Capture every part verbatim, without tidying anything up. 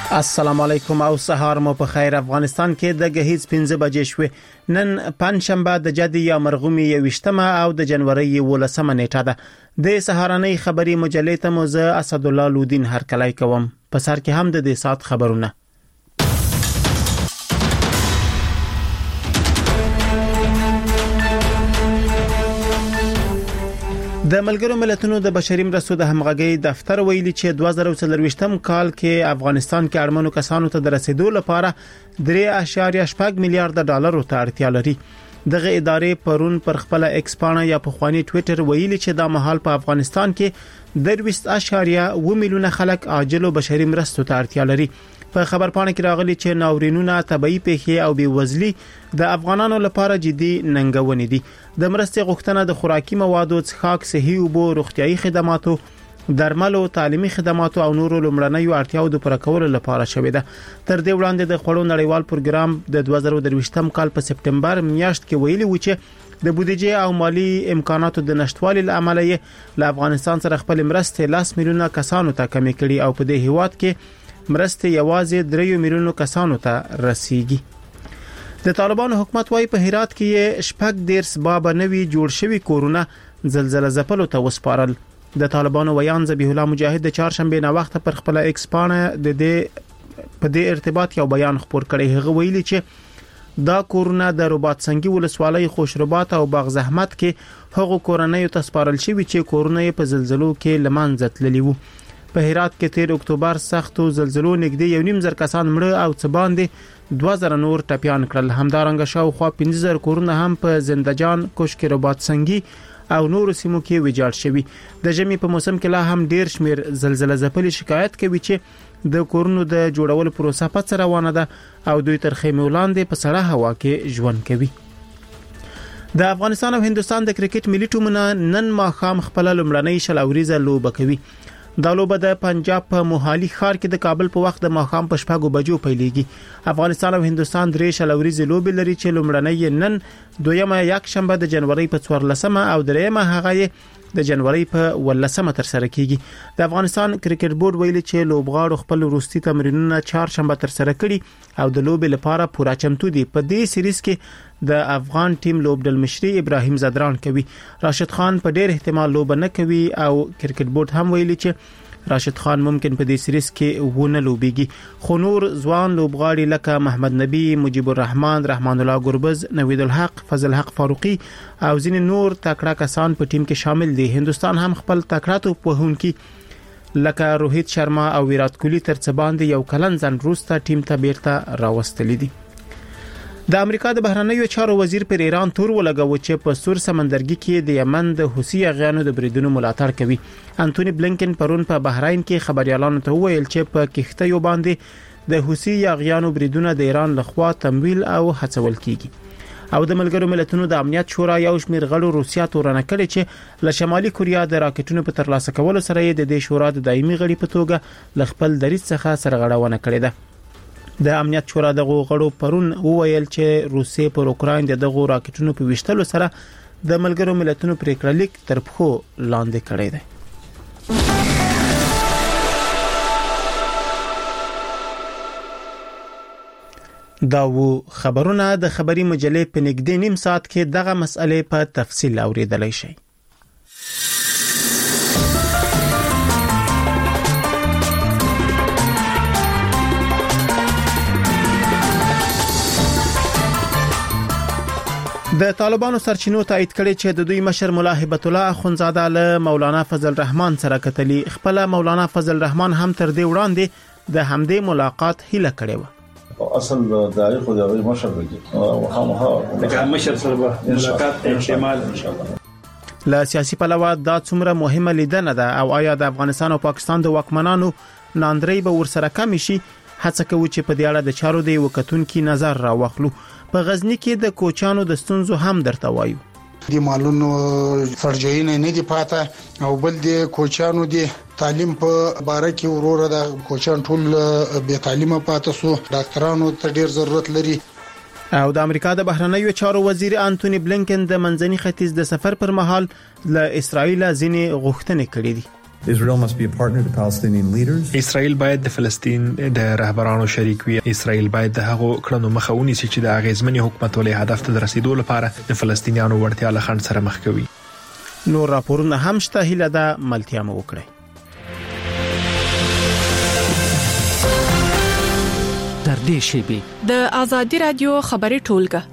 السلام علیکم او سهار مو په خیر. افغانستان کې د غهیز پنځه بجې شوې. نن پنځشنبه د جدي یا مرغومي یوشتمه او د جنوري ولسمه نیټه ده. د سهارنۍ خبري مجلې ته مو زه اسد الله لودین هرکلی کوم. په سر کې هم د دې سات خبرونه. د ملګرو ملتونو د بشري مرستو د همغږي دفتر ویلي چې دوه زره څلرويشتم کال کې افغانستان کې اړمنو کسانو ته د رسیدو لپاره درې اعشاریه شپږ میلیارډ ډالر ته اړتیا لري. دغه ادارې پرون پر خپل ایکس پاڼه یا په خواني ټوئیټر ویلي چې د مهال په افغانستان کې د دوه اعشاریه اووه میلیونه خلک عاجل بشري مرستو ته اړتیا لري. په خبر پاڼه کې راغلي چې ناورینونه، طبيعي پیښې او بیوزلي د افغانانو لپاره جدي ننګونې دي. د مرستې غوښتنه د خوراکي موادو، څښاک، صحي اوبو، روغتيایي خدماتو، درملو، تعلیمي خدماتو او نورو لومړنیو اړتیاو د پوره کولو لپاره شوې ده. تر دې وړاندې د خوړو نړیوال پروګرام د دوه زره درویشتم کال په سپټمبر میاشت کې ویلي و چې د بودیجې او مالی امکاناتو د نشټوالي لامل یې له افغانستان سره خپل مرستې لاس میلیونه کسانو ته کمې کړي او په دې هیواد کې مرستې یوازې درې میلیونو کسانو ته رسیږي. د طالبانو حکومت وايي په هرات کې شپږ دیرس باب نوي جوړ شوی کورونه زلزلہ ځپلو ته وسپارل. د طالبانو ویان ذبیح الله مجاهد د چهارشنبه نه وخت پر خپل ایکس پاڼه د دې په دې ارتباط یو بیان خپور کړی. هغه ویلي چې دا کورونه د رباط سنگي ولسوالۍ خوشربات او باغ زحمت کې هغه کورنۍ ته سپارل شوی چې کورونه په زلزلو کې لمانځه تللی وو. په هرات کې تیر اکتوبر سختو زلزلو نږدې یو نیم زر کسان مړه او څه باندې دوه زره نور ټپيان کړل. همدارنګه شاوخوا پنځه زره کورونه هم په زندجان، کوشک رباط سنگي او نورو سیمو کې ویجاړ شوي. د ژمي په موسم کې لا هم ډیر شمیر زلزلہ ځپلي شکایت کوي چې د کورونو د جوړولو پروسه په څیر روانه ده او دوی تر خیمه ولاندې په سړه هوا کې ژوند کوي. د افغانستان او هندستان د کرکټ ملي ټیمونه نن ماښام خپل لومړنۍ شل اوریزه لوبه کوي. دا لوبه د پنجاب په موهالي ښار کې د کابل په وخت د ماښام په شپږو بجو پیلېږي. افغانستان او هندستان درې شل اوریزه لوبې لري چې لومړنۍ نن، دویمه یک شنبه د جنوري په څوارلسمه او دریمه هغه د جنوري په ولسمه تر سره کیږي. د افغانستان کرکټ بورډ ویلي چې لوبغاړو خپل وروستي تمرینونه چهارشنبه تر سره کړي او د لوبې لپاره پوره چمتو دي. په دې سیریز کې د افغان ټیم لوبډل مشري ابراهیم زدران کوي. راشد خان په ډېر احتمال لوب نه کوي او کرکټ بورډ هم ویلي چې راشد خان ممکن په دې سیریز کې ونه لوبيږي. خو نور ځوان لوبغاړي لکه محمد نبی، مجيب الرحمن، رحمان الله ګربز، نوید الحق، فضل حق فاروقي او ځینې نور تکړه کسان په ټیم کې شامل دي. هندستان هم خپل تکړه توپ وهونکي لکه روهیت شرما او ویرات کوهلی تر څه باندې یو کلن ځن وروسته ټیم ته بیرته راوستلی دي. د امریکا د بهرنیو چارو وزیر پر ایران تور ولګاوه چې په سور سمندرګي کې د یمن د حوثي اغیانو د بریدونو ملاتړ کوي. انټونی بلینکن پرون په بحرین کې خبريالانو ته وویل چې په کښته باندې د حوثي اغیانو بریدونه د ایران لخوا تمویل او هڅول کیږي. او د ملګرو ملتونو د امنیت شورا یو شمېر غړو روسیا تورنه کړي چې له شمالي کوریا د راکټونو په ترلاسه کولو سره د دې شورا د دایمي غړي په توګه ل خپل دریځ څخه سرغړونه کړې ده. د امنیت شورا دغه غړو پرون وویل چې روسیې پر اوکراین دغه راکټونو په وشتلو سره د ملګرو ملتونو پریکړه لیک تر پخو لاندې کړی دی. دا وو خبرونه د خبري مجلې په نږدې نیم ساعت کې دغه مسئله په تفصیل اوریدلای شئ. د طالبانو سرچینو تایید کړي چې د دوی مشر مولا هبت الله اخونزاده له مولانا فضل الرحمن سره کتلی. خپل مولانا فضل الرحمن هم تر دې وړاندې د همدې ملاقات هیله کړې و. اصل دای خو د مشر دی او هم د مشر سره ملاقات احتمال ان شاء الله. له سیاسي پلوه دا څومره مهمه لیدنه ده او آیا د افغانستان او پاکستان د واکمنانو ناندري به ورسره کم شي؟ هڅه کوي چې په دې اړه د چارو دی وکتونکو نظر راوخلو. په غزنی کې د کوچانو د ستونزو هم درته وایو. د مالونو فرجین نه دی پاته او بل د کوچانو د تعلیم په باره کې وروره د کوچان ټول به تعلیمه پاته سو ډاکټرانو ته ډیر ضرورت لري. او د امریکا د بهرنیو چارو وزیر انټونی بلینکن د منځني ختیځ د سفر پر مهال له اسرائیل ځینې غوښتنې کړې دي. Israel must be a partner to Palestinian leaders. اسرائیل باید د فلسطین د رهبرانو شریک وي. اسرائیل باید د هغو کړنو مخه ونیسي چې د اغیزمنې حکومت ولې هدف ته رسیدو لپاره د فلسطینیانو وړتیا له خنډ سره مخ کوي. نور راپورونه هم شته، هیله ده ملتیا مو وکړئ. تر دې شیبې د آزادي رادیو خبري ټولګه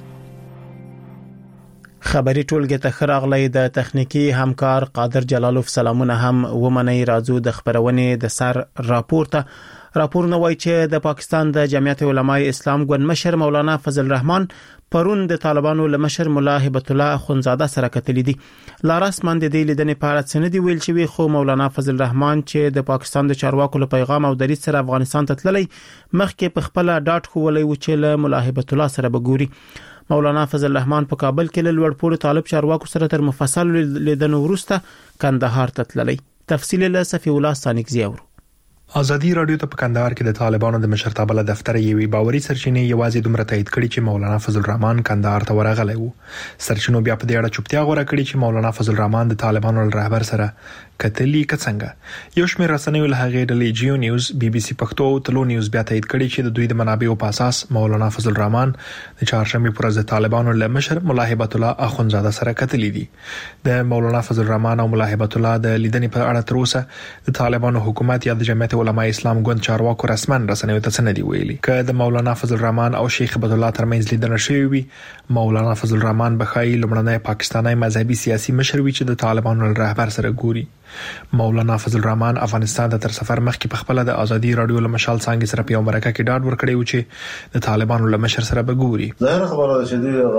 خبري ټولګه ته خراغلی د تخنیکی همکار قادر جلالوف سلامونه هم ومني. راځو د خبرونې د سر راپورته راپورونه وایي چې د پاکستان د جمعیت علماء اسلام ګوند مشر مولانا فضل الرحمن پرون د طالبانو لمشر مولا هبت الله اخونزاده سره کتلې دي. لا رسمن د دې لیدنې په اړه سندي ویل چې خو مولانا فضل الرحمن چې د پاکستان د چارواکو له پیغام او دریځ سره افغانستان ته تللی مخکې په خپل ډاټ خو ولې و چې له مولا هبت الله سره بګوري. مولانا فضل الرحمن په کابل کې له لوړ پوړو طالب چارواکو سره تر مفصل لیدنو وروسته کندهار ته تللی. تفصیل له صفی الله سانکزی اورو. ازادي رادیو ته په کندهار کې د طالبانو د مشرتابه له دفتر یوې باوري سرچینې یوازې دومره تایید کړي چې مولانا فضل الرحمن کندهار ته ورغلی وو. سرچینو بیا په دې اړه چوپتیا غوړه کړې چې مولانا فضل الرحمن د طالبانو له رهبر سره کتلی کڅنګ. یو شمېر رسنیو له هغې ډلې جیو نیوز، بي بي سي پښتو او تلو نیوز بیا تایید کړي چې د دوی د منابعو په اساس مولانا فضل الرحمن د چهارشنبه پر ورځ د طالبانو له مشر مولا هبت الله اخونزاده سره کتلی دي. د مولانا فضل الرحمن او مولا هبت الله د لیدنې په اړه تر اوسه د طالبانو حکومت یا د جمعیت علماء اسلام ګوند چارواکو رسمن رسنیو ته څه نه دی ویلي. که د مولانا فضل الرحمن او شیخ هبت الله ترمنځ لیدنه شوې وي، مولانا فضل الرحمن بخای لمړنی پاکستانی مذهبي سیاسي مشر وي چې د طالبانو له رهبر سره ګوري. مولانا فضل الرحمن افغانستان ته تر سفر مخکې په خپل د ازادي رادیو له مشال څنګه سره په امریکا کې ډاډ ورکړی و چې د طالبانو له مشر سره بګوري. ظاهر خبره ده چې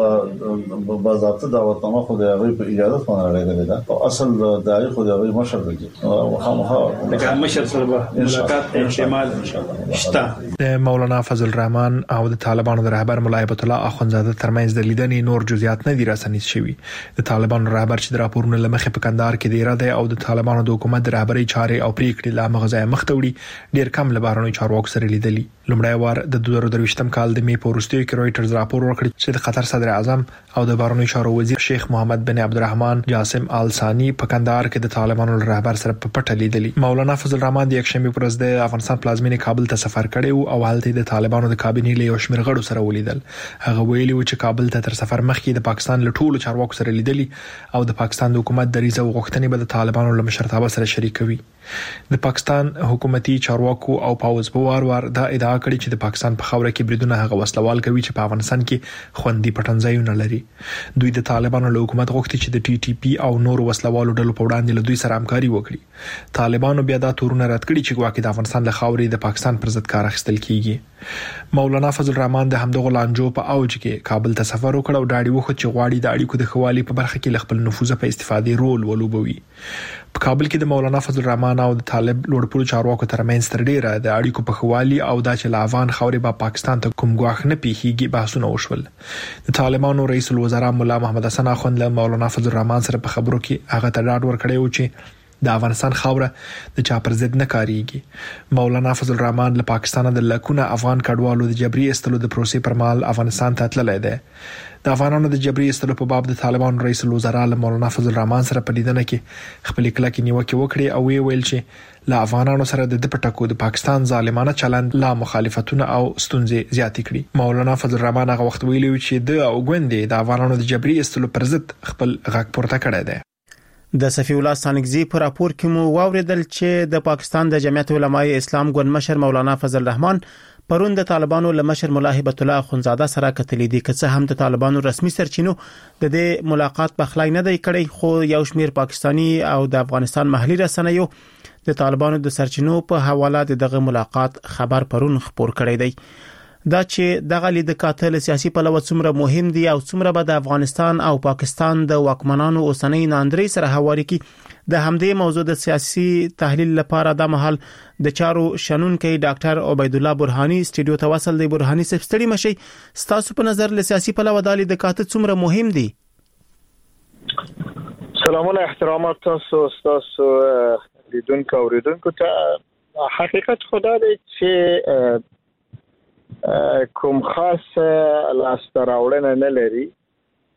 د باضابطه دعوتنامه خو د هغه په اجازه باندې راغلی ده او اصل دای خو د هغه مشر دی او خامخا د مشر سره به ملاقات احتمال ان شاء الله شته. د مولانا فضل الرحمن او د طالبانو د رهبر مولا هبت الله اخونزاده ترمنځ د لیدنې نور جزئیات نه دي راسنیز شوي. د طالبانو رهبر چې د راپورونو لمخې په کندهار کې دی اراده او د طالبانو د حکومت د رهبرۍ چارې او پریکړې لا مغزای مخ ته وړي ډیر کم لبارونو چارواکو سره لیدلي. لومړی وار د دوه زره درویشتم کال د می په وروستیو کې رويټرز راپور ورکړ چې د قطر صدر اعظم او د بهرنیو چارو وزیر شیخ محمد بن عبدالرحمن جاسم آل ثانی په کندهار کې د طالبانو رهبر سره په پټه لیدلي. مولانا فضل الرحمن د یکشنبه پر ورځ د افغانستان پلازمینې کابل ته سفر کړی او هلته د طالبانو د کابینې له یو شمېر غړو سره ولیدل. هغه ویلي و چې کابل ته تر سفر مخکې د پاکستان له ټولو چارواکو سره لیدلي او د پاکستان د حکومت دریځ او غوښتنې به د طالبانو له مشرتابه سره شریکوي. د پاکستان حکومتي چارواکو او پاوز په وار وار دا ادعا کړې چې د پاکستان په خاوره کې بریدونه هغه وسلوال کوي چې په افغانستان کې خوندي پټنځایونه لري. دوی د طالبانو له حکومت غوښتي چې د ټي ټي پی او نور وسلوالو ډلو په وړاندې له دوی سره همکاري وکړي. طالبانو بیا دا تورونه رد کړي چې ګواکې د افغانستان له خاورې د پاکستان پر ضد کار اخیستل کیږي. مولانا فضل الرحمن د همدغه لانجو په اوج کې کابل ته سفر وکړ او ډاډي وخت چې غواړي د اړیکو د خوالي په برخه کې خپل نفوذ په استفادې رول ولوبوي. په کابل کې د مولانا فضل الرحمن او د طالب لوړپوړو چارواکو ترمنځ تر ډیره د اړیکو په خوالي او د چې افغان خاورې په پاکستان ته کوم ګواښ نه پیخيږي بحثونه وشول. د طالبانو رئیس الوزرا مولا محمد حسن اخوند له مولانا فضل الرحمن سره په خبرو کې هغه ته ډاډ ورکړی و چې د افغانستان خاوره د چا پر ضد نه کاریږي. مولانا فضل الرحمن له پاکستان د لکونه افغان کډوالو د جبري استلو د پروسې پر مهال افغانستان ته تللی دی. د افغانانو د جبري استلو په باب د طالبانو رئیس الوزرا له مولانا فضل الرحمن سره په لیدنه کې خپل کلکې نیوکه وکړي او وی ویل چې له افغانانو سره د پټکو د پاکستان ظالمانه چلند لا مخالفتونه او ستونزې زیاتې کړي. مولانا فضل الرحمن هغه وخت ویلي چې د او ګوندې د افغانانو د جبري استلو پر ضد خپل غږ پورته کړی دی. د صفی الله سانکزی په راپور کې مو واوریدل چې د پاکستان د جمعیت علماء اسلام ګوند مشر مولانا فضل الرحمن پرون د طالبانو له مشر مولا هبت الله اخونزاده سره کتلې دي. که څه هم د طالبانو رسمي سرچینو د دې ملاقات په خلای نه دی کړی، خو یو شمیر پاکستانی او د افغانستان محلي رسنیو د طالبانو د سرچینو په حواله دغه ملاقات خبر پرون خبر کړی دی. دا چې دغه لید کاتل سیاسي پلوه څومره مهم دی او څومره به د افغانستان او پاکستان د واکمنانو اوسنۍ ناندري سره حواله کی د همدې موضوع د سیاسي تحلیل لپاره د محل د چارو شنونکي ډاکټر عبید الله برهانی سټډیو ته وصل دی. برهانی صاحب ستړي مشي، ستاسو په نظر له سیاسي پلوه د لید کاتل څومره مهم دی؟ سلامونه احترامات تاسو تاسو لیدونکو اوریدونکو ته. حقیقت خدا دی چې کوم خاص لاستراوړنه نه لري.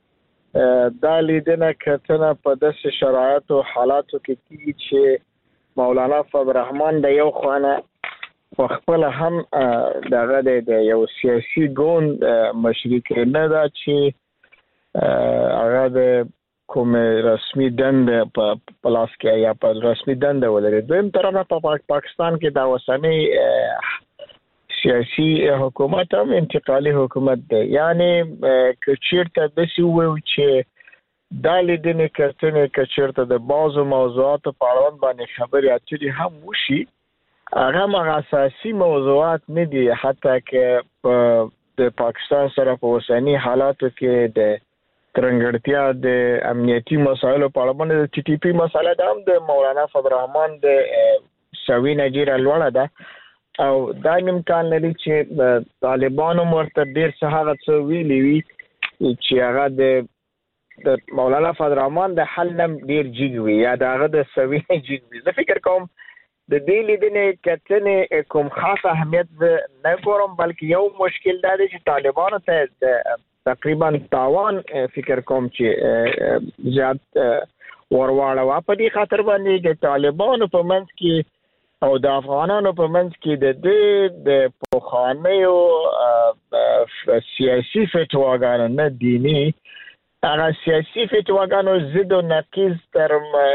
دا لیدنه کتنه په داسې شرایطو حالاتو کې کیږي چې مولانا فضل الرحمن د یو خوانه خپل هم دغه د یو سیاسي ګوند مشرک نه دا چې هغه د کوم رسمي دند په پلاس کې یا په رسمي دند ولري. دویم طرف په پاکستان کې دا وسنۍ سیاسي حکومت هم انتقالي حکومت دی. یعنی کچیرته د سی وو چې دا لیدنې کتنې کچیرته د بعضو موضوعاتو په اړه باندې خبرې اترې هم وشي، هغه مغه اساسي موضوعات نه دي. حتی که په د پاکستان سره په اوسنی حالاتو کې د ترنګړتیا د امنیتي مسایلو په اړه باندې د ټي ټي پی مسله د هم د مولانا فضل الرحمن د سوي نجیره لوړه ده او دا امکان لري چې طالبانو ورته ډیر څه هغه څه ویلي وي چې هغه د د مولانا فضل الرحمن د حل نم ډیر جګ وي یا دغه د سوي جګ وي. زه فکر کوم د دې لیدنې کتنې کوم خاص اهمیت نه ګورم، بلکې یو مشکل دا دی چې طالبانو ته تقریبا تاوان فکر کوم چې زیات ورواړه په دې خاطر باندې د طالبانو په منځ کې او د افغانانو په منځ کې د دې د پوخانیو سیاسي فتواګانو نه دینی هغه سیاسي فتواګانو ضد او نقیض تر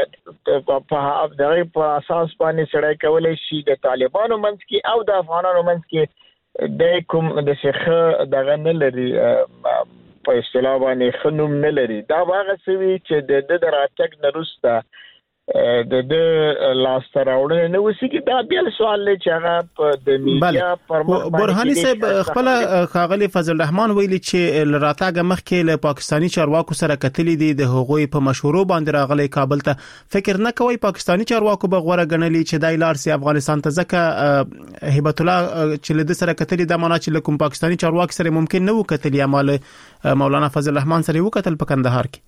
په دغه په اساس باندې سړی کولای شي د طالبانو منځ کې او د افغانانو منځ کې د کوم د شیخه دغه نه لري په اصطلاح باندې خنوم نه لري. دا هغه سوي چې د د دراتک نرسته د د لاس راوړنه نو وسی کې دا بیا سوال لري چې هغه په د میډیا پر مخ برهاني صاحب خپل خاغلی فضل الرحمن ویلي چې لراتاګه مخکې له پاکستانی چارواکو سره کتلې دي د هغوی په مشورو باندې راغلي کابل ته. فکر نه کوي پاکستانی چارواکو به غوړه غنلي چې دای لار سي افغانستان ته ځکه هیبت الله چې له سره کتلې د معنا چې کوم پاکستانی چارواکي سره ممکن نه وکتلې عمل مولانا فضل الرحمن سره وکتل په کندهار کې.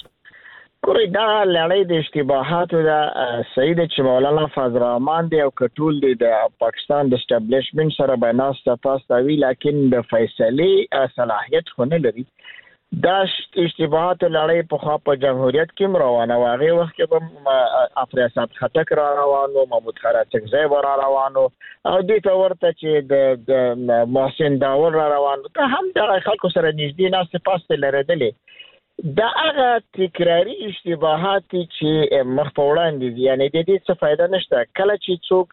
کوي دا لړۍ د اشتباهاتو دا سید چې مولانا فضل الرحمن دی او کټول دی د پاکستان د اسټابلیشمنت سره بناس تاسو وی لیکن د فیصله صلاحیت خو نه لري. دا اشتباهات لړۍ په خوا په جمهوریت کې روانه واغې وخت کې به افریاسات خټک را روانو، محمود خراچک زای را روانو او د تورته چې د محسن داور را روانو ته هم د خلکو سره نږدې ناس پاسته لريدلې. دا هغه تکراری اشتباهات چې مخ په وړاندې دي، یعنی د دې څه فائدہ نشته. کله چې څوک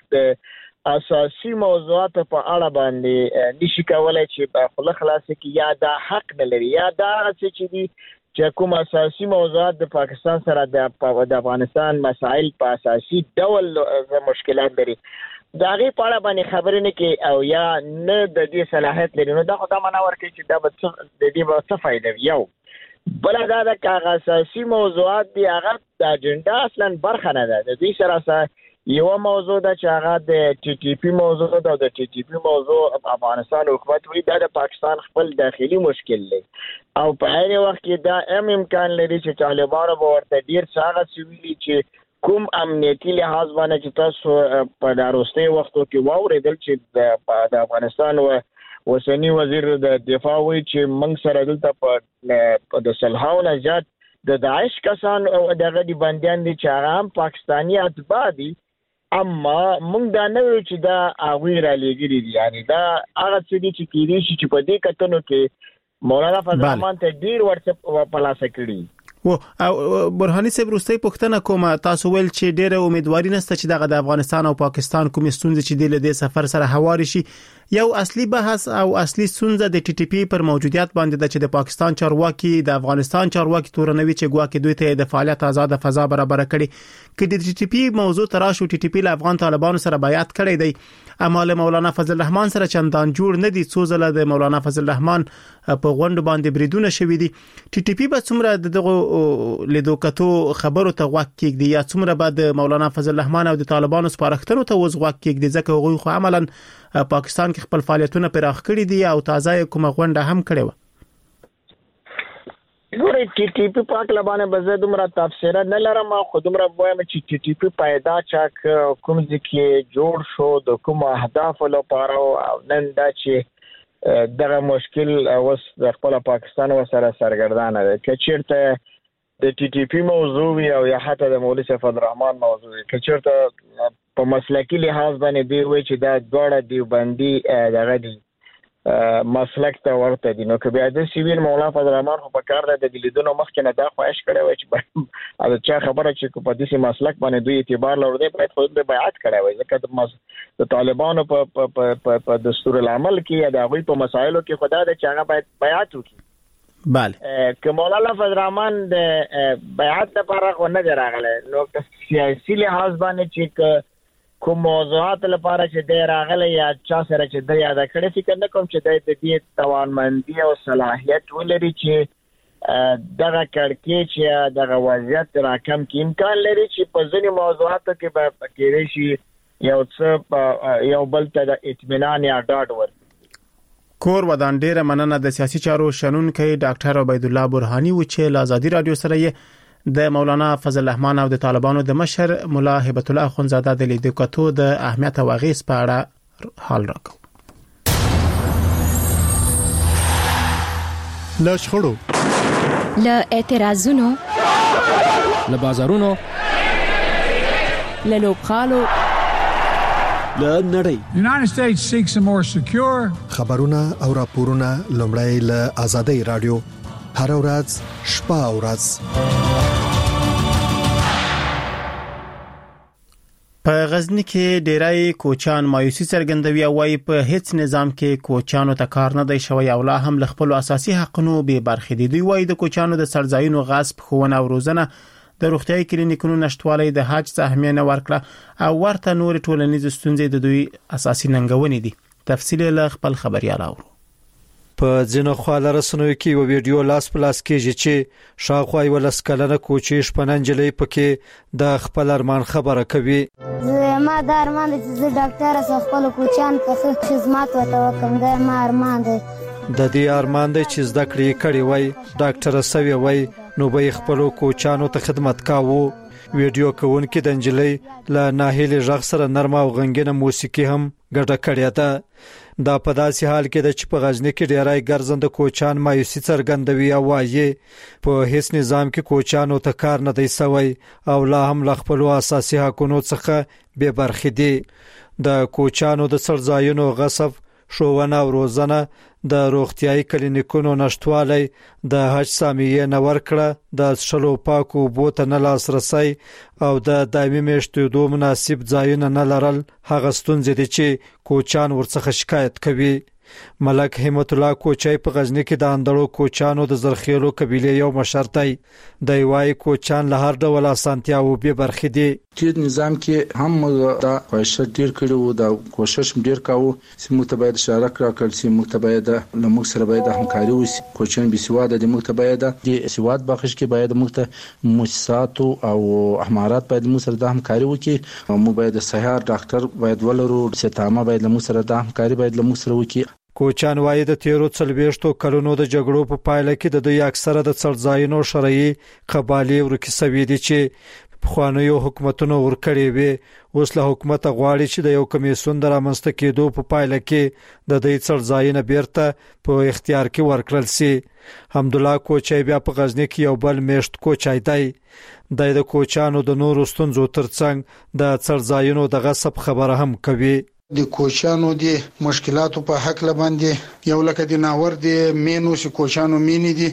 د اساسي موضوعات په اړه باندې نشي کولای چې په خپل خلاص کې یا دا حق نه لري یا دا چې دي چې کوم اساسي موضوعات د پاکستان سره د افغانستان مسائل په اساسي ډول مشکلات لري دا غي په اړه باندې خبرې نه کوي او یا نه د دې صلاحیت لري. نو دا خو دا معنا ورکوي چې دا به د دې به څه فائدہ وي. یو بل دا د کاغذ اساسي موضوعات دی هغه د اجنډا اصلا برخه نه ده. د دې سره سره یو موضوع د چې هغه د ټي ټي پی موضوع ده. د ټي ټي پی موضوع افغانستان حکومت وی دا د پاکستان خپل داخلي مشکل دی او په هر وخت کې دا هم امکان لري چې طالبانو به ورته ډیر څنګه سویلي چې کوم امنیتي لحاظ باندې چې تاسو په داروستي وختو کې واوریدل چې د افغانستان و وسنی وزیر د دفاع وی چې موږ سره دلته په د سلهاو نجات د داعش کسان او دغه دی بنديان دي چې هغه هم پاکستانی اتباع دي، اما موږ دا نه ویل چې دا هغه را لګري دي. یعنی دا هغه څه دي چې کیږي چې په دې کتنو کې مولانا فضل الرحمن ته ډیر ورته پلاسه کړی. و برهاني صاحب روستي پښتنه کومه تاسو ول چې ډېره امیدواري نشته چې دغه د افغانستان او پاکستان کوم ستونزې چې د دې سفر سره هواري شي. یو اصلي بحث او اصلي ستونزه د ټي ټي پی پر موجودیت باندې د چې د پاکستان چارواکي د افغانستان چارواکي تورنوي چې ګواکې دوی ته د فعالیت آزاد فضا برابر کړي. کې د ټي ټي پی موضوع تراشو ټي ټي پی له افغان طالبانو سره بیعت کړی دی، اما له مولانا فضل الرحمن سره چندان جوړ نه دي. څو ځله د مولانا فضل الرحمن په غونډه باندې بریدونه شوې دي. ټي ټي پی به څومره دغه لیدو کتو خبرو ته غوږ کېږي یا څومره به د مولانا فضل الرحمن او د طالبانو سپارښتنو ته وځغوږ کېږي ځکه هغوی خو عملاً پاکستان کې خپل فعالیتونه پراخ کړي دي او تازه کومه غونډه هم کړې و. ګورې ټي ټي پی پاک لبانه بزه دومره تفسیر نه لرم، خو دومره وایم چې ټي ټي پی پیدا چاک کوم ځکه جوړ شو د کوم اهداف لپاره او نن دا چې دغه مشکل اوس د خپل پاکستان سره سرګردانه ده. چې چیرته د ټي ټي پی موضوع وي او یا حتی د مولوي سیف الرحمن موضوع وي که چېرته په مسلکي لحاظ باندې دی وایي چې دا دواړه دیوبندي دغه دي مسلک ته ورته دي نو که بیا د سیویل مولا فضل الرحمن خو په کار ده د لیدونو مخکې نه دا خواهش کړی وای چې دا چا خبره چې په دې مسلک باندې دوی اعتبار لري باید خو د بیعت کړی وای ځکه د طالبانو په په په دستور العمل کې دا غوي په مسایلو کې خدا د چاغه باید بیعت وکړي بله که مولا فضل الرحمن د بیعت لپاره خو نه راغلی نو سیاسي لحاظ باندې چې کوم موضوعات لپاره چې د راغله یا چا سره چې د یاد کړی فکر نه کوم چې د دې توانمندي او صلاحیت ولري چې دغه کړکېچ یا دغه وضعیت راکم کې امکان لري چې په ځینې موضوعاتو کې به کېدای شي یو څه یو بل ته د اطمینان یا ډاډ ورکړي کور ودان ډیره مننه د سیاسي چارو شنونکي ډاکټر عبید الله برهانی و چې له آزادي رادیو سره یې د مولانا فضل الرحمن او د طالبانو د مشر مولا هبت الله اخونزاده د لیدو کتو د اهمیت او غیس په اړه حال راکو. له شخړو له اعتراضونو له بازارونو له لوبخالو له نړۍ United States seeks a more secure خبرونه او راپورونه لومړی له آزادي رادیو هر ورځ شپه او ورځ په غزنی کې ډیرای کوچان مایوسی څرګندوي او وايي په هیڅ نظام کې کوچانو ته کار نه دی شوی او لا هم له خپل اساسي حقونو به برخې دي. دوی وايي د کوچانو د سرځایونو غصب خونه او روزنه د روغتيایي کلینیکونو نشټوالي د حج سهمیه نه ورکړه او ورته نور ټولنیز ستونزې د دوی اساسي ننګونې دي. تفصیل له خپل خبريال اورو. په ځینو خواله رسنیو کې یو ویډیو لاس پلاس کېږي چې شاوخوا یو لسکلنه کوچی شپننجلې پکې د خپل ارمان خبره کوي. ما د ارمان چې ډاکټر سره خپل کوچان په خدمت وته کوم د ما ارمان دی د دې ارمان دی چې زده کړې کړي وای ډاکټر سوي وای نو به خپل کوچانو ته خدمت کاوه. ویډیو کوونکې د انجلۍ له ناهیلې ژغ سره نرمه او غنګینه موسیقي هم ګډه کړې ده. دا په داسې حال کې د چې په غزنی کې ډیرای ګرځنده کوچان مایوسی څرګندوي او وايي په هیڅ نظام کې کوچانو ته کار نه دی سوی او لا هم ل خپل اساسي حقوقو څخه به برخې دي. د کوچانو د سرځایونو غصب ښوونه او روزنه د روغتيایي کلینیکونو نشټوالي د حج سهمیه نه ورکړه د شلو پاکو بوته نه لاسرسي او د دایمي میشتېدو مناسب ځایونه نه لرل هغه ستونزې دي چې کوچان ورڅخه شکایت کوي. ملک همت الله کوچای په غزنی کې د اندړو کوچانو د زرخیلو قبيله یو مشر دی. د وای کوچان له هر ډول اسانتیاو به برخې دي. چې نظام کې هم دا خواهش ډیر کړو دا کوشش ډیر کاوه چې متباید شارک راکړل چې متباید له موږ سره باید همکاري وشي. کوچان به سواده د متباید د سواد بخش کې باید موږ مؤسسات او احمارات باید موږ سره د همکاري وکړي. مو باید سهار ډاکټر باید ولرو ستامه باید موږ سره د همکاري باید موږ سره وکړي. کوچان وايي د تیرو څلويشتو کلونو د جګړو په پایله کې د دوی اکثره د څړځایونو شرعي قبالي ورکې سوي دي چې خوانیو حکومتونو ورکړي وي. اوس له حکومت غواړي چې د یو کمیسون د رامنځته کېدو په پایله کې د دې څړځایونه بیرته په اختیار کې ورکړل سي. حمدالله کوچای بیا په غزنی کې یو بل میشت کوچای دی. د کوچانو د نورو ستونزو ترڅنګ د څړځایونو د غصب خبره هم کوي. د کوچانو د مشکلاتو په حق لباندې یو لکه د ناور د مینو سي کوچانو مینې دي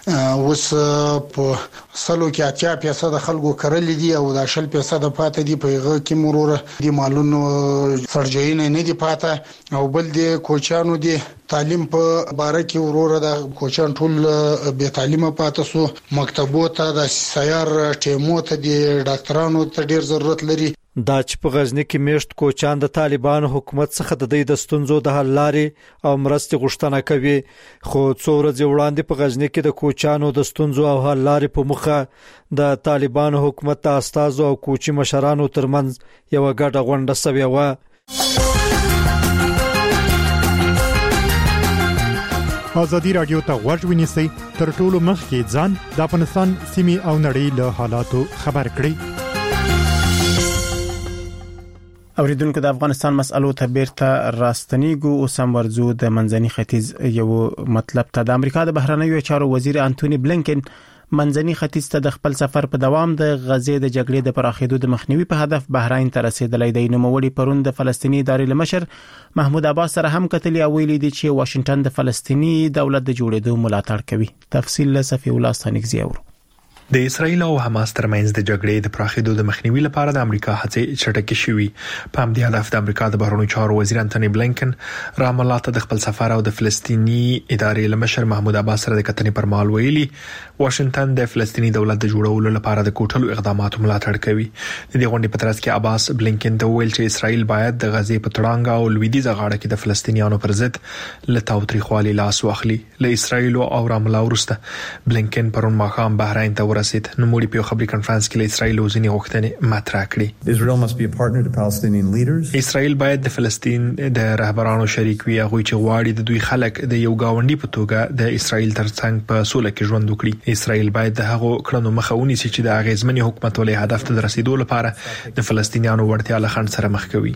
اوس په سلو کې اتیا فیصد خلکو کړل دي او د شل فیصد پاتې دي په هغه کې مروره د مالونو سرجین نه دي پاتې او بل د کوچانو د تعلیم په باره کې وروره د کوچان ټول به تعلیمه پاتې سو مکتبو ته د سیار ټیمو ته د ډاکټرانو ته ډیر ضرورت لري. دا چې په غزنی کې میشت کوچان د طالبان حکومت څخه د دې د ستونزو د حل لارې او مرستې غوښتنه کوي. خو څو ورځې وړاندې په غزنی کې د کوچانو د ستونزو او حل لارې په مخه د طالبان حکومت د استازو او کوچي مشرانو ترمنځ یو ګډه غونډه شوې و. آزادي رادیو ته غوږ ونیسئ تر ټولو مخکې ځان د افغانستان سیمې او نړۍ له حالاتو خبر کړئ. اوریدونکو د افغانستان مسألو ته بیرته راستنیږو. اوس هم ورځو د منځني ختیځ یو مطلب ته. د امریکا د بهرنیو چارو وزیر انټونی بلینکن منځني ختیځ ته د خپل سفر په دوام د غزې د جګړې د پراخېدو د مخنیوي په هدف بحرین ته رسیدلی دی. نوموړي پرون د فلسطیني ادارې لمشر محمود عباس سره هم کتلي او ویلي دي چې واشنگټن د فلسطیني دولت د جوړېدو ملاتړ کوي. تفصیل له صفی الله ستانکزی اورو. د اسرایل او حماس ترمنځ د جګړې د پراخېدو د مخنیوي لپاره د امریکا هڅې چټکې شوې. په همدې هدف د امریکا د بهرنیو چارو وزیر انټونی بلینکن رام الله ته د خپل سفر او د فلسطیني ادارې لمشر محمود عباس سره د کتنې پر مهال ویلي واشنگټن د فلسطیني دولت د جوړولو لپاره د کوټلو اقداماتو ملاتړ کوي. د دې غونډې په ترڅ کې عباس بلینکن ته ویل چې اسرایل باید د غزې په تړانګه او لویدیځه غاړه کې د فلسطینیانو پر ضد له تاوتریخوالي لاس واخلي. له اسرایل او رام الله وروسته بلینکن پرون ماښام بحرین ته ورسید. نوموړي په خبري کانفرنس کې له اسرایل او ځینې غوښتنې مطرح کړې. Israel must be a partner to Palestinian leaders. اسرایل باید د فلسطین د رهبرانو شریک وي، هغه چې غواړي د دوی خلک د یو گاونډي په توګه د اسرایل ترڅنګ په سوله کې ژوند وکړي. اسرایل باید د هغو کړنو مخه ونیسي چې د اغیزمنې حکومت ولې هدف ته رسیدو لپاره د فلسطینیانو وړتیا له خنډ سره مخ کوي.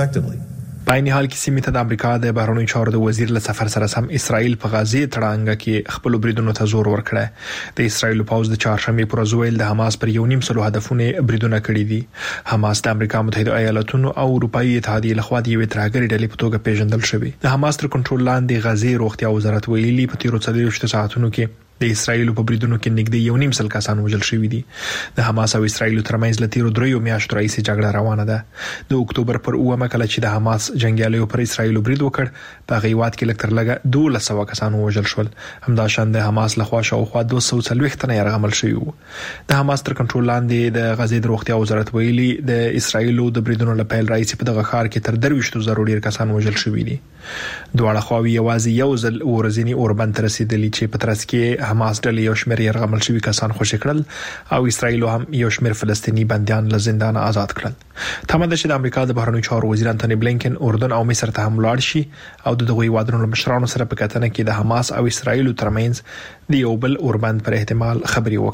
په عین حال کې سیمه ته د امریکا د بهرنیو چارو د وزیر له سفر سره سم اسرایل په غزې تړانګه کې خپل بریدونو ته زور ورکړی. د اسرایل پوز د چهارشنبه پر ورځ ویل د حماس پر یو نیم سلو هدفونه بریدونه کړی دي. حماس د امریکا متحده ایالاتونو او اروپאי اتحادیه لخوا د یوې ترهګرې ډلې په توګه پیژندل شوی. د حماس تر کنټرول لاندې غزې روغتیا وزارت ویلي په تیرو څلوېښتو ساعتونو کې د اسرایل په بریدونو کې نږدې یو نیم سل کسان وژل شوي دي. د حماس او اسرایل ترمنځ له تیرو دریو میاشتو راهیسې جګړه روانه ده. د اکتوبر پر اوومه کله چې د حماس جنگیالیو پر اسرایل برید وکړ، په هیواد کې لږ تر لږه دولس سوه کسان وژل شول. همداشان د حماس لخوا شاوخوا دوه سوه څلوېښت تنه یرغمل شوي وو. د حماس تر کنټرول لاندې د غزې د روغتیا وزارت ویلي د اسرایل د بریدونو له پیل راهیسې په دغه ښار کې تر درویشتو زرو ډیر کسان وژل شوي دي. دواړه خواوې یوازې یو ځل ورځنی اوربند ته رسیدلي چې په ترڅ کې حماس ډلې یو شمېر یرغمل شوي کسان خوشي کړل او اسرایل هم یو شمېر فلسطیني بندیان له زندان آزاد کړل. تمه ده چې د امریکا د بهرنیو چارو وزیر انټونی بلینکن اردن او مصر ته هم لاړ شي او د دغوی هیوادونو له مشرانو سره په کتنه کې د حماس او اسرایل ترمنځ د یو بل اوربند پر احتمال خبري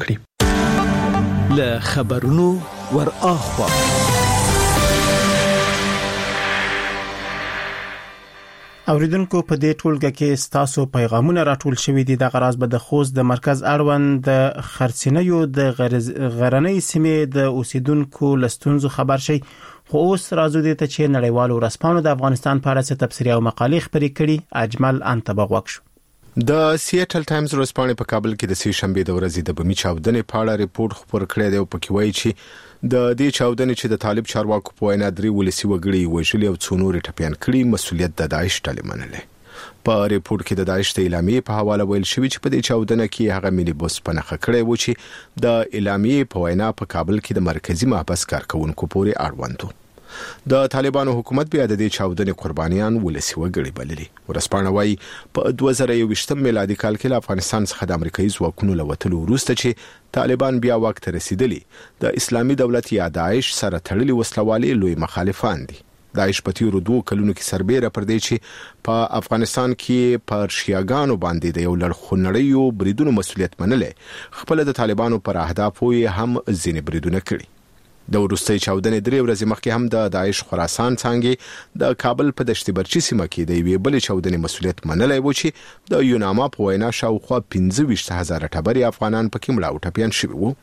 وکړي. له خبرونو ور اخوا اوریدونکو په دې ټولګه کې ستاسو پیغامونه راټول شوي دي. د غراز به د خوست د مرکز اړوند د خرڅینیو د غرنۍ سیمې د اوسیدونکو لستونزو خبر شي. خو اوس راځو دې ته چې نړیوالو ورځپاڼو د افغانستان په اړه څه تبصرې او مقالې خپرې کړي. اجمل انتبه وکړو. د سیټل ټایمز ورځپاڼې په کابل کې د سې شنبه د ورځې د بمی چاودنې په اړه ریپورت خبر کړی دی او پکې وایي چې د دې چاودنې چې د طالب چارواکو په وینا درې ولسی وګړي وژلي او څو نور ټپيان کړي مسولیت د داعش ډلې منلې. په ریپورت کې د داعش د اعلامیې په حواله ویل شوی چې په دې چاودنه کې هغه ملي بوس پنهخه کړی و چې د اعلامیې په وینا په کابل کې د مرکزی محبس کارکونکو پورې اړوند و. د طالبانو حکومت بیا د دې چاودنې قربانیان ولسی وګړي بللي. ورسپانه وايي په دوه زره یوویشتم میلادي کال کې له افغانستان څخه د امریکایي ځواکونو له وتلو وروسته چې طالبان بیا وخت رسیدلی د اسلامي دولت یا داعش سره تړلي وسلوالي لوی مخالفان دي. داعش په تیرو دوه کلونو کې سربېره پر دې چې په افغانستان کې پر شیعاګانو باندې د یو لړخونړیو بریدونو مسولیت منلې، خپل د طالبانو پر اهدافو هم ځینې بریدونه کړي. د وروستۍ چاودنې درې ورځې مخکې هم د داعش خراسان څنګه د کابل په دشت برچی سیمه کې د یوې بلې چاودنې مسولیت منلای و چې د یوناما په وینا شاوخوا پنځه ویشت هزار ټبري افغانان پکې مړه او ټپيان شوي وو.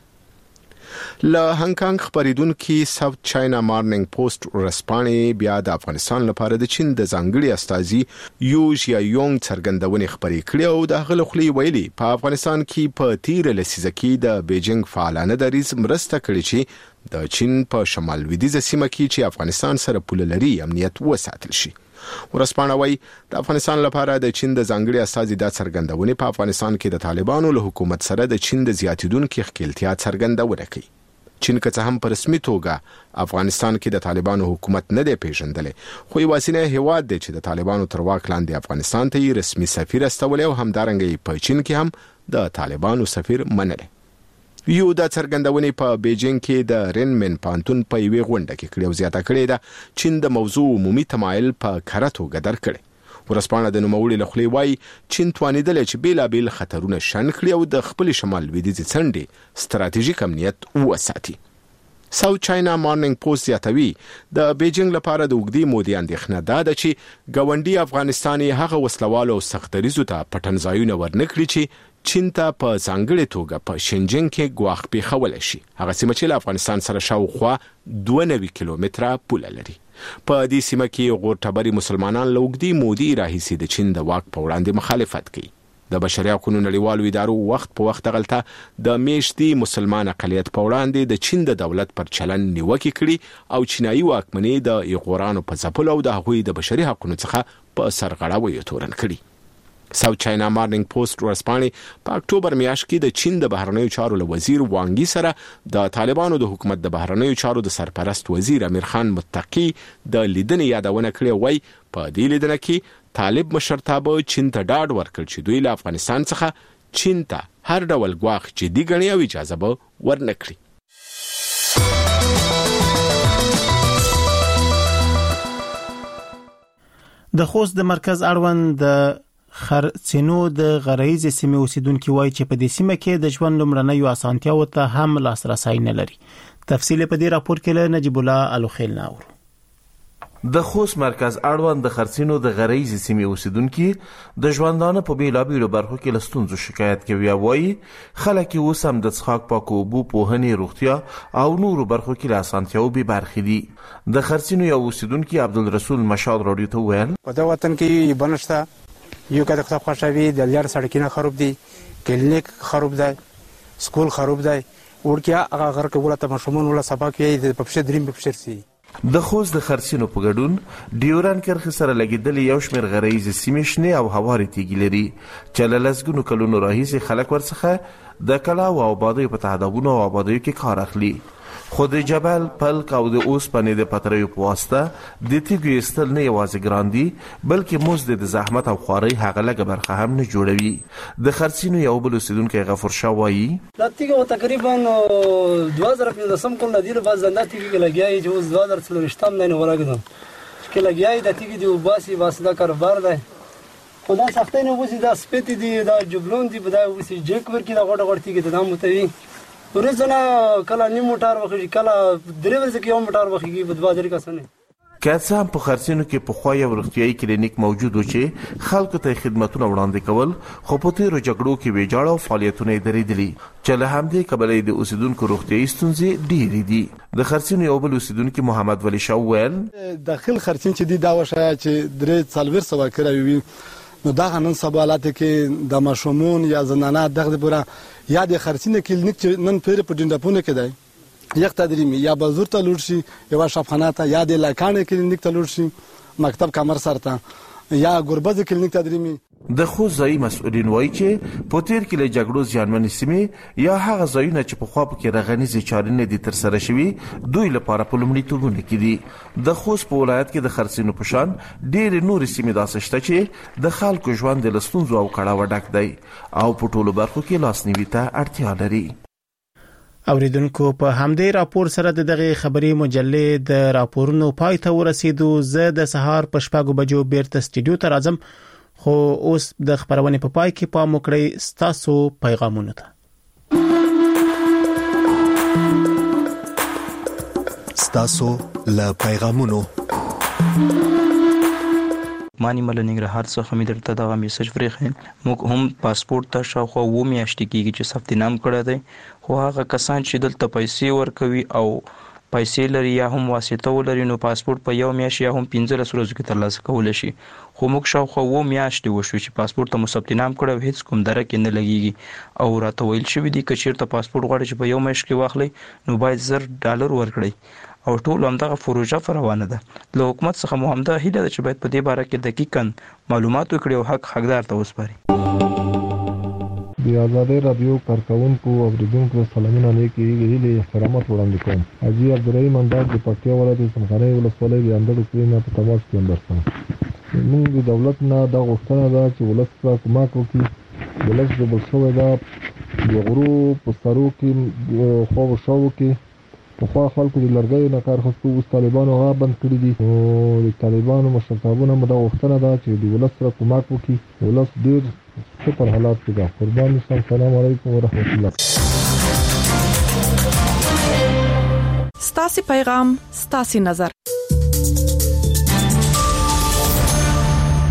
له هانګ کانګ خبرېدونکو ساوث چاینا مارنینګ پوسټ ورسپانې بیا د افغانستان لپاره د چین د ځانګړي استازي یو ژیايونګ څرګندونې خبرې کړې او د هغه خپل ویلي په افغانستان کې په تیر لسیزه کې د بیجینګ فعالانه دریز مرسته کړې چې د چین په شمال لویدیځه سیمه کې چې افغانستان سره پوله لري امنیت وساتل شي. ورسپانه وايي د افغانستان لپاره د چین د ځانګړي استازي د څرګندونې په افغانستان کې د طالبانو له حکومت سره د چین د زیاتیدونکو ښکېلتیا څرګندونه کوي. چین که څه هم په رسمي توګه افغانستان کې د طالبانو حکومت نه دی پیژندلې، خو یوازینی هیواد دی چې د طالبانو تر واک لاندې افغانستان ته یې رسمي سفیر استولی او همدارنګه په چین کې هم د طالبانو سفیر منلی. یو د څرګندونې په بیجینګ کې د رینمن پانتون په یوې غونډه کې کړي او زیاته کړې ده چین د موضوع عمومي تمایل په کره توګه درک کړي. ورسپانه د نوموړي له خولې وایي چین توانېدلی چې بیلابیل خطرونه شنډ کړي او د خپل شمال لویدیځې څنډې ستراتیژیک امنیت وساتي. ساوث چاینا مارنینګ پوسټ زیاتوي د بیجینګ لپاره د اوږدې مودې اندېښنه دا ده چې ګاونډي افغانستان هغه وسلوالو او سختدریزو ته پټنځایونه ورنکړي چې چین ته په ځانګړې توګه په شینجنګ کې ګواښ پیښول شي. هغه سیمه چې له افغانستان سره شاوخوا دوه نوي کیلومتره پوله لري. په دې سیمه کې غورټبري مسلمانان لوګدي مودي راهیسي د چین د واک په وړاندې مخالفت کوي. د بشري حقوقو نړیوالو ادارو وخت په وخت غلطه د میشتي مسلمان اقلیت په وړاندې د چین د دولت پر چلن نیوکه کړي او چینایي واکمنۍ د ایغورانو په ځپلو او د هغوی د بشري حقوقو څخه په سرغړاوي تورن کړي. ساوث چاینا مارنینګ پوسټ ورسپانې په اکتوبر میاشت کې د چین د بهرنیو چارو له وزیر وانګي سره د طالبانو د حکومت د بهرنیو چارو د سرپرست وزیر امیر خان متقی د لیدنې یادونه کړې وای. په دې لیدنه کې طالب مشرتابه چین ته ډاډ ورکړ چې دوی له افغانستان څخه چین ته هر ډول ګواښ جدي ګڼي او اجازه به ورنکړي. د خوست د مرکز اړوند د خرڅینو د غرایزي سیمې اوسیدونکو وایي چې په دې سیمه کې د ژوند لمړنۍ اسانتیاو ته هم لاسرسي نه لري. تفصیل په دې راپور کې له نجیب الله الوخیل ناور. د خوست مرکز اړوند د خرڅینو د غرایزي سیمې اوسیدونکو د ژوندانه په بیلابیلو برخو کې له ستونزو شکایت کوي. وایي خلک اوس هم د څښاک پاکو اوبو، پوهنې، روغتیا او نورو برخو کې له اسانتیاو بې برخې دي. د خرڅینو یو اوسیدونکو عبدالرسول مشاد راډیو ته وویل په دا وطن کې بنشته یو کده خطاب خوشاوی د لار سړکینه خراب دي، کلینیک خراب دی، سکول خراب دی، ورکه هغه غر کوله ته مشمون ولا سبق یې د پښه دریم پښه سي. د خوست د خرڅینو په ګډون ډیوران کرخه سره لګیدل یو شمېر غرایزي سیمې شنه او هواري تیګي لري چې له لسګونو کلونو راهیسې خلک ورڅخه د کلا او آبادی په تهدابونو او آبادیو کې کار اخلي. خود جبل پلک او د اوسپنې د پټریو په واسطه د تیګو استل نه یوازې ګراندي بلکې مزد د زحمت او خواري هغه لګ برخه هم نه جوړوي. د خرڅینو یو بل اوسیدونکو غفور شاه وایي د تیګو تقریبا دوه هزار پنځه کال نه دی له باز زنده تیګي لګیای چې اوس دوه هزار څلور نه ورګدم چې لګیای د تیګي دی وباسي واسطه کاروبار دی. خدای سختۍ نه وسی دا سپېتی دی دا جبلون دی په دا وسی جک ورکی دا غټ غټ تیګي د نام متوي ورزنه کله نیم موټر وخی کله درې ورځې کې یو موټر وخیږي په دوه ځل کسنه. کله هم په خرڅینو کې په خو یو روغتيایي کلینیک موجود و چې خلکو ته خدماتونه وړاندې کول، خو په تیرو جګړو کې ویجاړ او فعالیتونه درېدلي چې له همدې کبلې د اوسیدونکو روغتيایي ستونزې ډېرې دي. د خرڅینو یو بل اوسیدونکو محمد ولی شاه ویل داخل خرڅین چې دی دا وشه چې درې څلور سو کړوي نو دا نن سوالات کې د مشمون یا زنانه دغه پورا یا د خرڅینه کلینیک چې نن پیر په ډنډپونه کې دی یک تدریمي یا بازور ته لور شي یو شفخانه ته یا د لاکانه کلینیک ته لور شي مکتب کمر سره یا ګربز کلینیک تدریمي. د خو ځای مسؤلین وایي چې په تیر کې له جګړو زیانمن سیمې یا هغه ځایونه چې په خوا کې رغنیزي چارې دي تر سره شوي دوی لپاره په لومړیتوبونه کې دي. د خوست په ولایت کې د خرڅینو په شان ډېر نور سیمې داسې شته چې د خلکو ژوند د ستونزو او کړاو ډک دی او په ټولو برخو کې لاسنیوي ته اړتیا لري. اوریدونکو په همدې راپور سره د دغه خبري مجلې د راپورونو پای ته ورسېدو. زه د سهار په شپږو بجو بیرته سټډیو ته راځم، خو اوس د خبرونه په پای کې پام وکړئ ستاسو پیغامونه ته. ستاسو له پیغامونو مانی ملنګ هر څه خمې درته دا میسج فريخین موږ هم پاسپورت ته شاوخوا و میاشتې کېږي چې ثبت نام کړی دی، خو هغه کسان چې دلته پیسې ورکوي او پیسې لري یا هم واسطه ولري نو پاسپورت په یو میاشت یا هم پنځلس ورځو کې ترلاسه کولی شي. خو موږ شاوخوا و میاشتې وشو چې پاسپورت ته مو ثبت نام کړی او هیڅ کوم درک نه لګیږي او راته ویل شوي دي که چېرته پاسپورت غواړئ چې په یو میاشت کې واخلئ نو باید زر ډالر ورکړئ او ټول همدغه پروژه روانه ده. له حکومت څخه مو همدا هیله ده چې باید په دې باره کې دقیقاً معلومات وکړي او حق حقدار ته وسپاري. د آزادۍ رادیو کارکونکو او اوریدونکو سلامونه لیکي هیله احترامات وړاندې کوم. حاجی عبدالرحیم انداز د پکتیا ولایت څمخانه ولسوالۍ د اندړو کلینا په تماس کې اندرسم. موږ د دولت نه دا غوښتنه ده چې ولس ته کومک وکړي. ولس د بلشوي دا د غرو په سرو کې خو شاو کې په خوا خلکو د لرګیو نه کار اخیستو اوس طالبانو هغه بند کړي دي. نو د طالبانو مشرتابونه هم دا غوښتنه ده چې د ولس سره کومک وکړي. ولس ډېر ښه پر حالات کې ده. قربان شم. سلام علیکم ورحمت الله. ستاسو پیغام ستاسو نظر